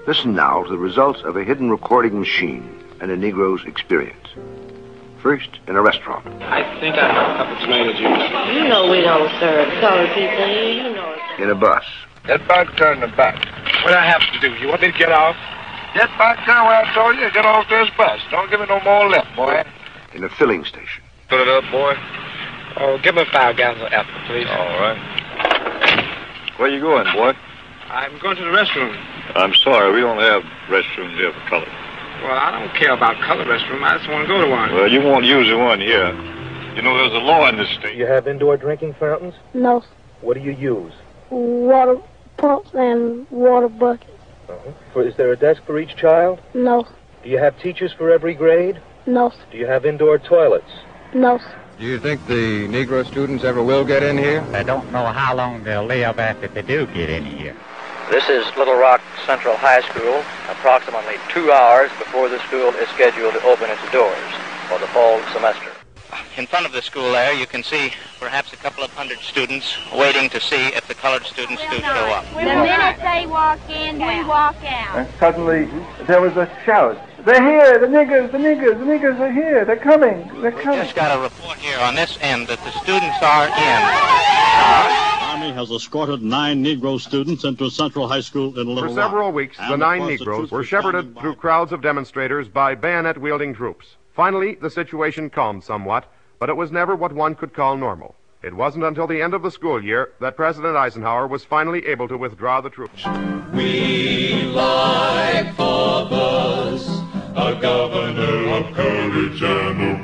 Listen now to the results of a hidden recording machine and a Negro's experience. First, in a restaurant. I think I have a cup of tomato juice. You know we don't serve colored people. You know it. In a bus. That bike turn the back. What I have to do? You want me to get off? That bike turn where I told you. Get off this bus. Don't give me no more left, boy. In a filling station. Fill it up, boy. Oh, give me 5 gallons of apple, please. All right. Where you going, boy? I'm going to the restroom. I'm sorry, we don't have restrooms here for color. Well, I don't care about color restroom. I just want to go to one. Well, you won't use the one here. You know, there's a law in this state. You have indoor drinking fountains? No. What do you use? Water pumps and water buckets. Is there a desk for each child? No. Do you have teachers for every grade? No. Do you have indoor toilets? No. Do you think the Negro students ever will get in here? I don't know how long they'll live after they do get in here. This is Little Rock Central High School, approximately 2 hours before the school is scheduled to open its doors for the fall semester. In front of the school there, you can see perhaps a couple of hundred students waiting to see if the colored students do show up. The minute they walk in, we walk out. And suddenly there was a shout. They're here! The niggers are here! They're coming! We just got a report here on this end that the students are in. The Army has escorted 9 Negro students into Central High School in Little Rock. For several weeks, the 9 Negroes were shepherded through crowds of demonstrators by bayonet-wielding troops. Finally, the situation calmed somewhat, but it was never what one could call normal. It wasn't until the end of the school year that President Eisenhower was finally able to withdraw the troops. We like Faubus, a governor of courage and of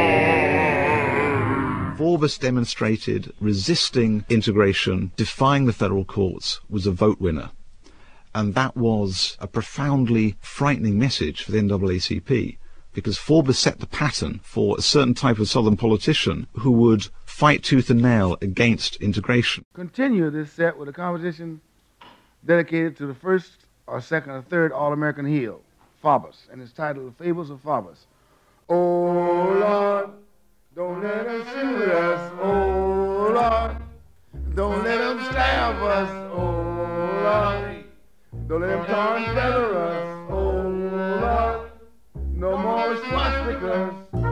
pride. Faubus demonstrated resisting integration, defying the federal courts, was a vote winner. And that was a profoundly frightening message for the NAACP, because Faubus set the pattern for a certain type of Southern politician who would fight tooth and nail against integration. Continue this set with a composition dedicated to the first or second or third All-American heel, Faubus, and it's titled The Fables of Faubus. Oh, Lord, don't let them shoot us. Oh, Lord, don't let them stab us. Oh, Lord, don't let them tar and feather us. Oh, Lord, no more swastikas.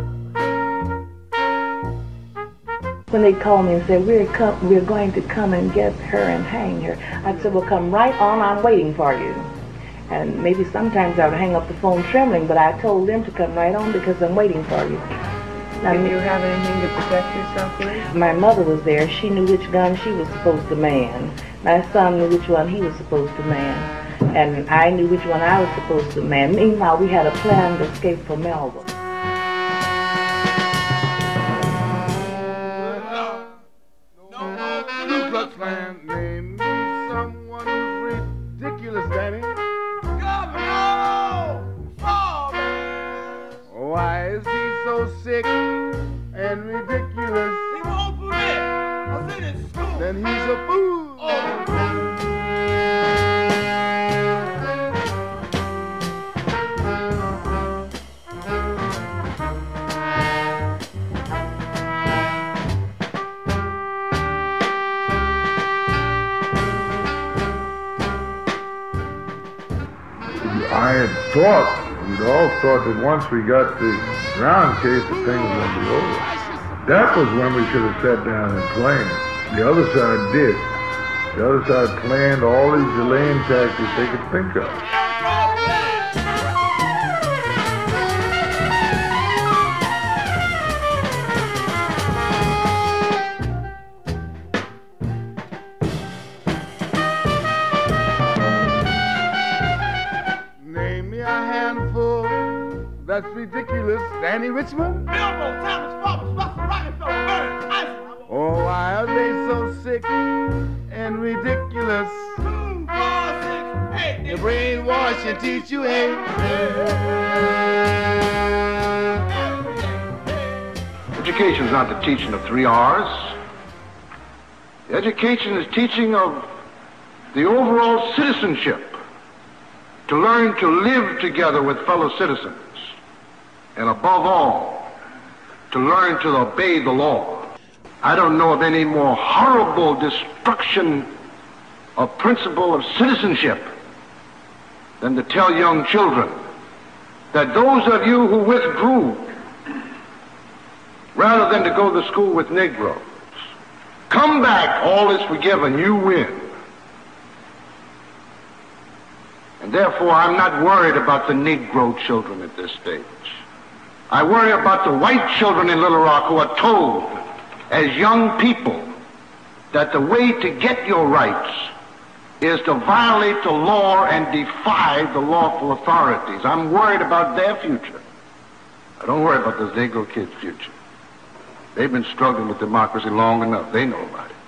When they called me and said, we're going to come and get her and hang her, I said, well, come right on, I'm waiting for you. And maybe sometimes I would hang up the phone trembling, but I told them to come right on because I'm waiting for you. Did you have anything to protect yourself with? My mother was there. She knew which gun she was supposed to man. My son knew which one he was supposed to man. And I knew which one I was supposed to man. Meanwhile, we had a plan to escape from Melville. Ku Klux Klan, name me someone who's ridiculous, Danny. Governor Faubus. Why is he so sick and ridiculous? He won't forget. I said in school. Then he's a fool. I had thought, we'd all thought that once we got the ground case, that things were going to be over. That was when we should have sat down and planned. The other side did. The other side planned all these delaying tactics they could think of. That's ridiculous. Danny Richmond? Bilbo, Thomas, Faubus, Russell, Rockefeller, Burns, Eisenhower. Oh, why are they so sick and ridiculous? 2, 4, 6, 8. They brainwash and teach you hate. Education is not the teaching of 3 R's. Education is teaching of the overall citizenship, to learn to live together with fellow citizens, and above all, to learn to obey the law. I don't know of any more horrible destruction of principle of citizenship than to tell young children that those of you who withdrew rather than to go to school with Negroes, come back, all is forgiven, you win. And therefore, I'm not worried about the Negro children at this stage. I worry about the white children in Little Rock who are told as young people that the way to get your rights is to violate the law and defy the lawful authorities. I'm worried about their future. I don't worry about those Negro kids' future. They've been struggling with democracy long enough. They know about it.